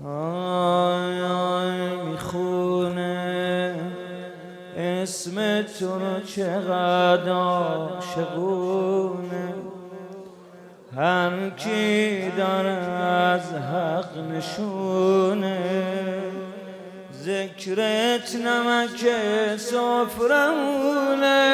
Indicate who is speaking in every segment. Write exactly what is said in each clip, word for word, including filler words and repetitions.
Speaker 1: آی آی میخونه اسم تو رو چقدر عاشقونه، هر کی داره از حق نشونه، ذکرت نمک سفرمونه،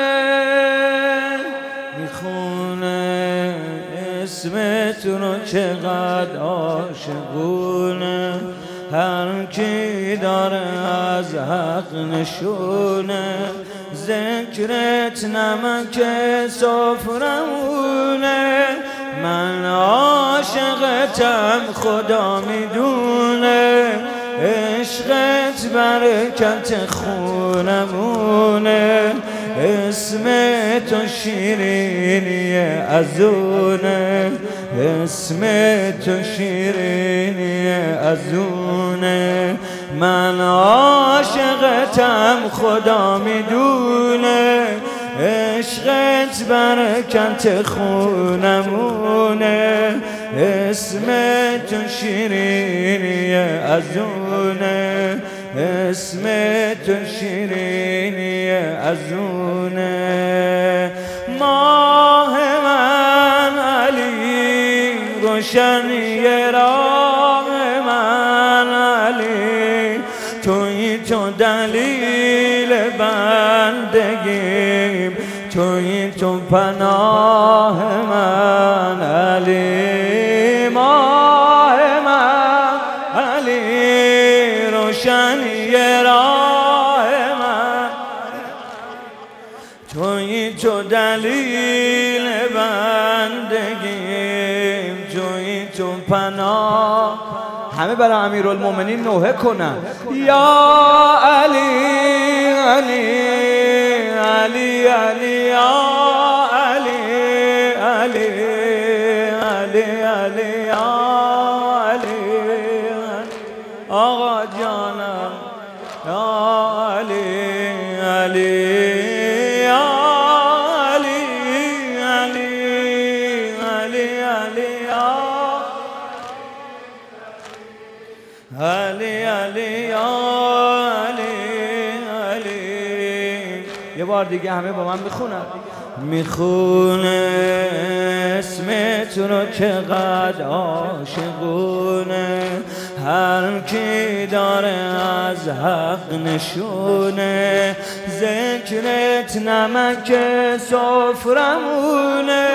Speaker 1: میخونه اسم تو رو چقدر عاشقونه، هر کی داره از حق نشونه، ذکرت نمک سفرمونه، من عاشقتم خدا میدونه، عشقت برکت خونمونه، اسم تو شیرینی ازونه، اسم تو شیرینی ازونه، من عاشقتم خدا میدونه، عشقت برکت خونمونه، اسم تو شیرینی ازونه، اسم تو شیرینی ازونه، ماه من علی روشنی راه من علی، تویی تو دلیل بندگیم، تویی تو پناه من علی، ماه من علی روشنی راه من، تویی تو دلیل بندگیم، تویی تو پناه. همه برای امیرالمومنین نوحه کنن یا علی علی علی علی یا علی علی علی علی یا علی آقا جانم یا علی علی یا علی علی علی علی یا علی علی یا علی علی. یه بار دیگه همه با من بخونن. میخونه اسم تو رو چقدر عاشقونه، هر کی داره از حق نشونه، ذکرت نمک سفرمونه،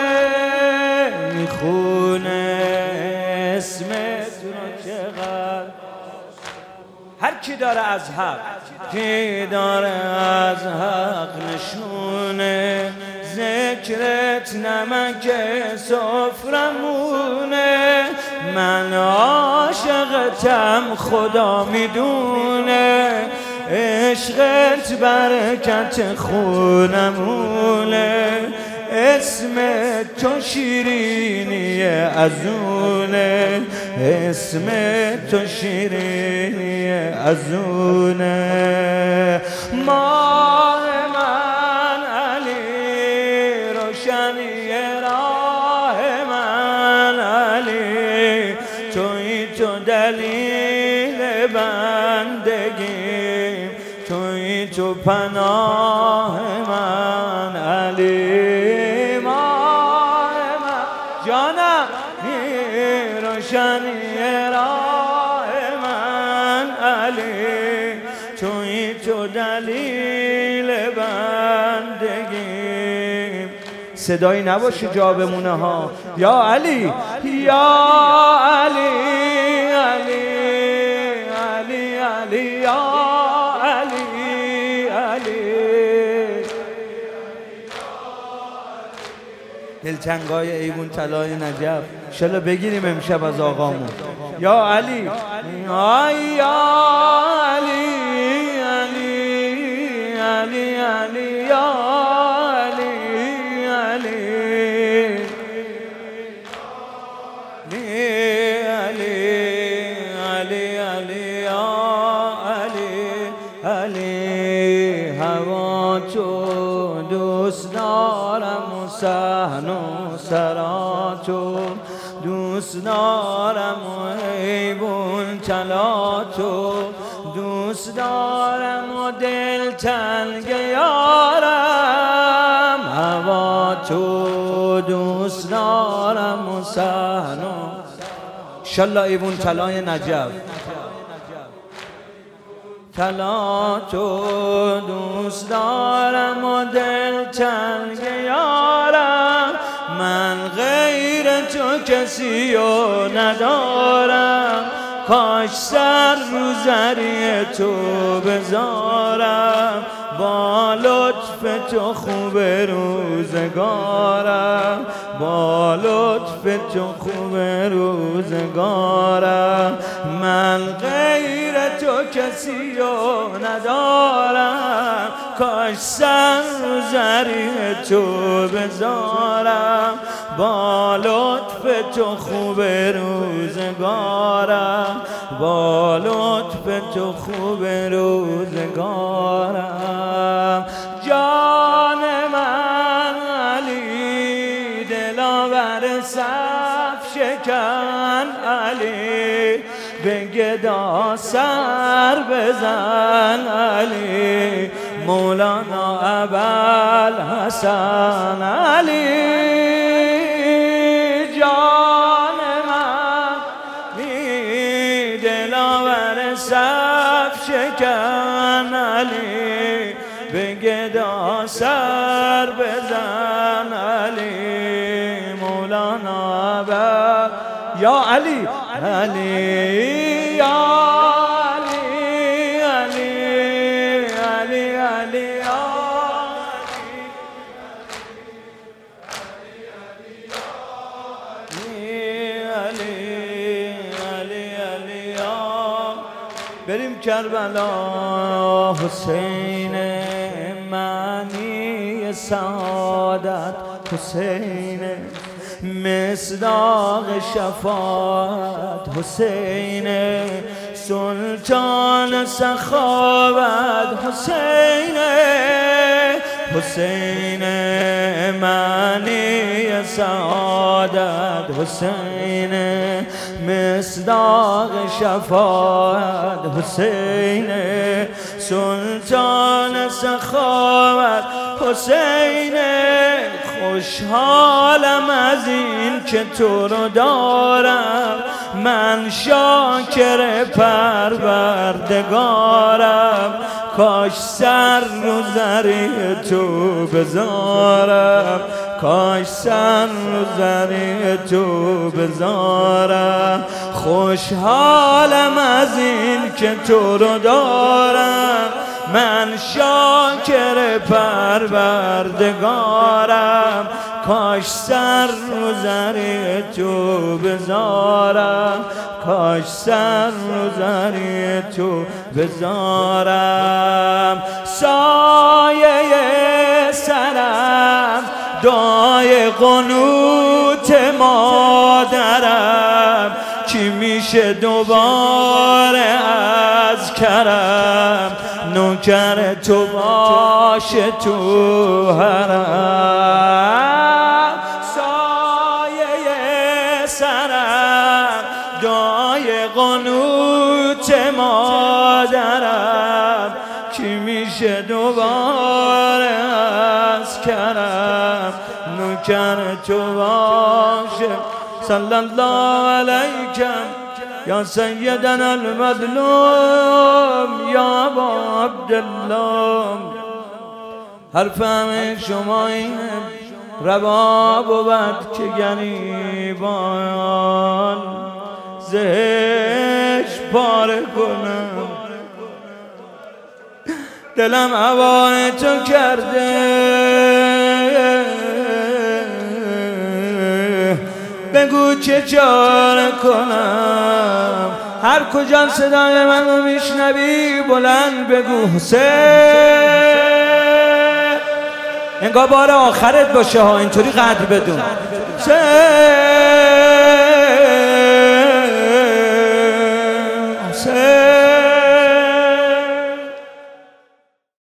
Speaker 1: میخونه اسم تو رو چقدر، هر کی داره از حق، کی داره از حق نشونه، ذکرت نمک سفرمونه، من عاشقتم خدا میدونه، عشقت برکت خونمونه، اسم تو شیرینی ازونه، اسم تو شیرینی ازونه، ماه من علی روشنی راه من علی، تویی تو دلیل بندگیم، تویی تو پناه من علی، ماه من جانم روشنی راه من علی، تویی تو دلیل بندگیم. صدایی نباشه جا بمونه ها. یا علی یا علی علی علی علی یا علی علی. دلتنگای ایوون طلای نجف انشالله بگیریم امشب از آقامون. یا علی یا علی علی علی علی یا علی علی علی علی علی یا علی علی. هوا تو دوست دارم و صحن و سراتو دوست دارم و حیبون کلاتو دوست دارم و دل تنگ یارم، هوا تو دوست دارم و صحنو. انشالله ایوون طلای نجف. طلا تو دوست دارم و دل تنگ یارم، من غیر تو کسی رو ندارم، کاش سر رو زری تو بذارم، با لطف تو خوب روزگارم، با لطف تو خوب روزگارم، من غیر تو کسی رو ندارم، کاش سر رو زری تو بذارم، با لطف تو خوب روزگارم، با لطف تو خوب روزگارم. جان من علی دلاور صف شکن علی، به گدا سر بزن علی، مولانا ابوالحسن علی. جان من علی دلاور صف شکن علی، به گدا سر بزن علی، مولانا ابا یا علی علی یا علی علی علی علی یا علی علی علی یا. بریم کربلا. حسین معنی سعادت، حسین مصداق شفاعت، حسین سلطان سخاوت، حسین حسین معنی سعادت، حسین مصداق شفاعت، حسین سلطان سخاوت، حسین خوشحالم از این که تو رو دارم، من شاکر پروردگارم، کاش سر رو زری تو بذارم، کاش سر رو زری تو بذارم، خوشحالم از این که تو رو دارم، من شاکر پروردگارم، کاش سر رو زری تو بذارم، کاش سر رو زری تو بذارم. سایه سرم دعای قنوت مادرم، کی میشه دوباره از کرم، نوکر تو باشه تو حرم. سایه سرم دعای قنوت مادرم، کی میشه دوباره از کرم، نوکر تو باشه. صلی الله علیکم یا سیدنا المظلوم یا ابا عبدالله. حرف همه شما اینه روا بود که گریبان زهش پاره کنم، دلم هوای تو کرده، بگو چه چاره کنم. هر کجا صدای منو میشنوی بلند بگو حسین. انگار بار آخرت باشه ها، اینطوری قدر بدون. حسین